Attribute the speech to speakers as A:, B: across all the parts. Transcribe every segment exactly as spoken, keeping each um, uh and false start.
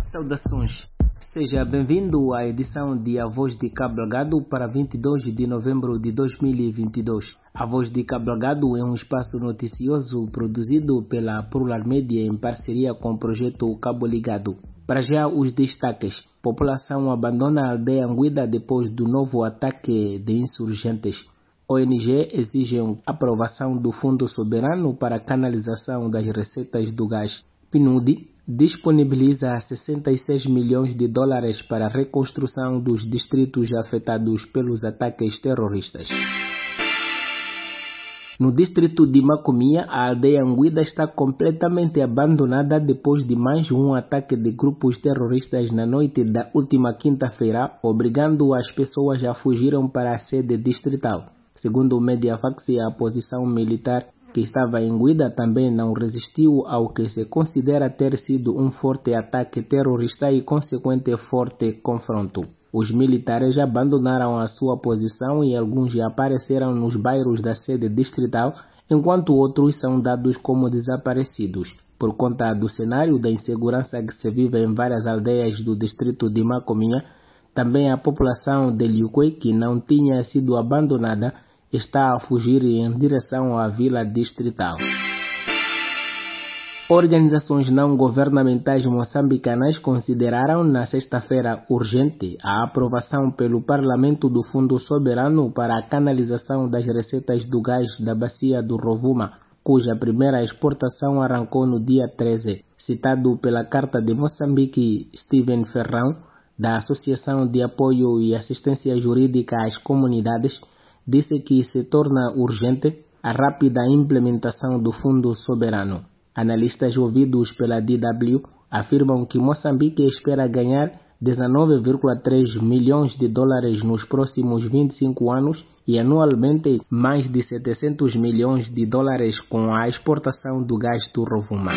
A: Saudações, seja bem-vindo à edição de A Voz de Cabo Delgado para vinte e dois de novembro de dois mil e vinte e dois. A Voz de Cabo Delgado é um espaço noticioso produzido pela Plural Media em parceria com o projeto Cabo Ligado. Para já os destaques: população abandona a aldeia Anguida depois do novo ataque de insurgentes. O O N G exige aprovação do Fundo Soberano para a canalização das receitas do gás. P N U D disponibiliza sessenta e seis milhões de dólares para a reconstrução dos distritos afetados pelos ataques terroristas. No distrito de Macomia, a aldeia Anguida está completamente abandonada depois de mais um ataque de grupos terroristas na noite da última quinta-feira, obrigando as pessoas a fugirem para a sede distrital. Segundo o Mediavax, a posição militar que estava em Anguida também não resistiu ao que se considera ter sido um forte ataque terrorista e consequente forte confronto. Os militares abandonaram a sua posição e alguns já apareceram nos bairros da sede distrital, enquanto outros são dados como desaparecidos. Por conta do cenário da insegurança que se vive em várias aldeias do distrito de Macomia, também a população de Liuque, que não tinha sido abandonada, está a fugir em direção à vila distrital. Organizações não governamentais moçambicanas consideraram na sexta-feira urgente a aprovação pelo Parlamento do Fundo Soberano para a canalização das receitas do gás da bacia do Rovuma, cuja primeira exportação arrancou no dia treze. Citado pela Carta de Moçambique, Steven Ferrão, da Associação de Apoio e Assistência Jurídica às Comunidades, disse que se torna urgente a rápida implementação do Fundo Soberano. Analistas ouvidos pela D W afirmam que Moçambique espera ganhar dezenove vírgula três milhões de dólares nos próximos vinte e cinco anos e anualmente mais de setecentos milhões de dólares com a exportação do gás do Rovuma.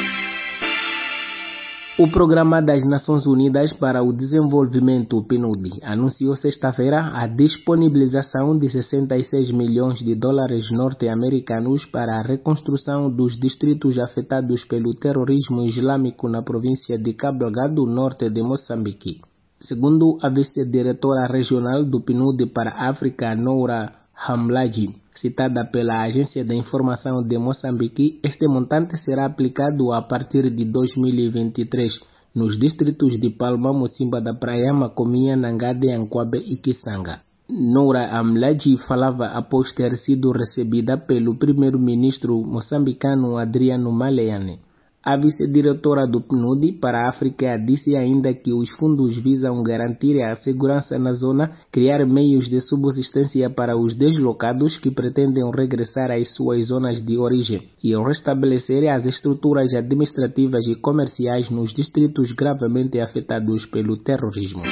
A: O Programa das Nações Unidas para o Desenvolvimento, P N U D, anunciou sexta-feira a disponibilização de sessenta e seis milhões de dólares norte-americanos para a reconstrução dos distritos afetados pelo terrorismo islâmico na província de Cabo Delgado, norte de Moçambique. Segundo a vice-diretora regional do P N U D para a África, Noura Hamlaji, citada pela Agência de Informação de Moçambique, este montante será aplicado a partir de dois mil e vinte e três nos distritos de Palma, Mocimba da Praia, Macomia, Nangade, Anquabe e Kisanga. Noura Hamlaji falava após ter sido recebida pelo primeiro-ministro moçambicano Adriano Maleane. A vice-diretora do P N U D para a África disse ainda que os fundos visam garantir a segurança na zona, criar meios de subsistência para os deslocados que pretendem regressar às suas zonas de origem e restabelecer as estruturas administrativas e comerciais nos distritos gravemente afetados pelo terrorismo.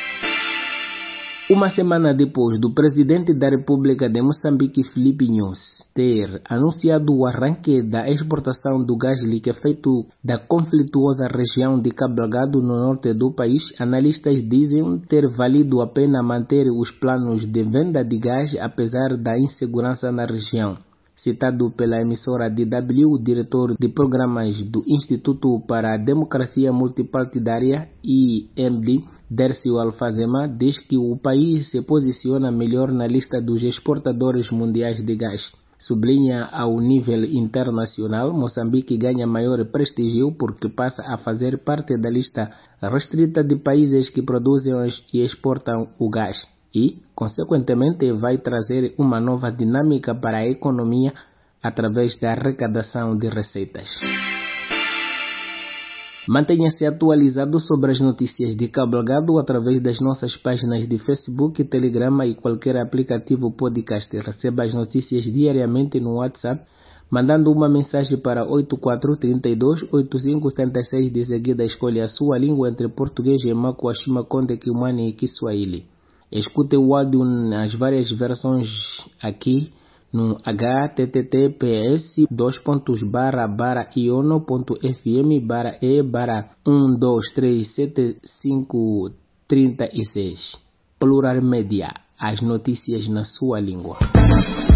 A: Uma semana depois do presidente da República de Moçambique, Filipe Nyusi, ter anunciado o arranque da exportação do gás liquefeito da conflituosa região de Cabo Delgado no norte do país, analistas dizem ter valido a pena manter os planos de venda de gás apesar da insegurança na região. Citado pela emissora D W, o diretor de programas do Instituto para a Democracia Multipartidária, I M D, Dércio Alfazema, diz que o país se posiciona melhor na lista dos exportadores mundiais de gás. Sublinha ao nível internacional, Moçambique ganha maior prestígio porque passa a fazer parte da lista restrita de países que produzem e exportam o gás e, consequentemente, vai trazer uma nova dinâmica para a economia através da arrecadação de receitas. Mantenha-se atualizado sobre as notícias de Cabo Delgado através das nossas páginas de Facebook, Telegram e qualquer aplicativo podcast. Receba as notícias diariamente no WhatsApp, mandando uma mensagem para oito quatro três dois oito cinco sete seis. De seguida, escolha a sua língua entre português e Makuashima, Konde, Kimwani e Kiswahili. Escute o áudio nas várias versões aqui no h t t t p s dois pontos barra barra iono ponto f m barra e barra um dois três sete cinco trinta e seis. Plural Media, as notícias na sua língua.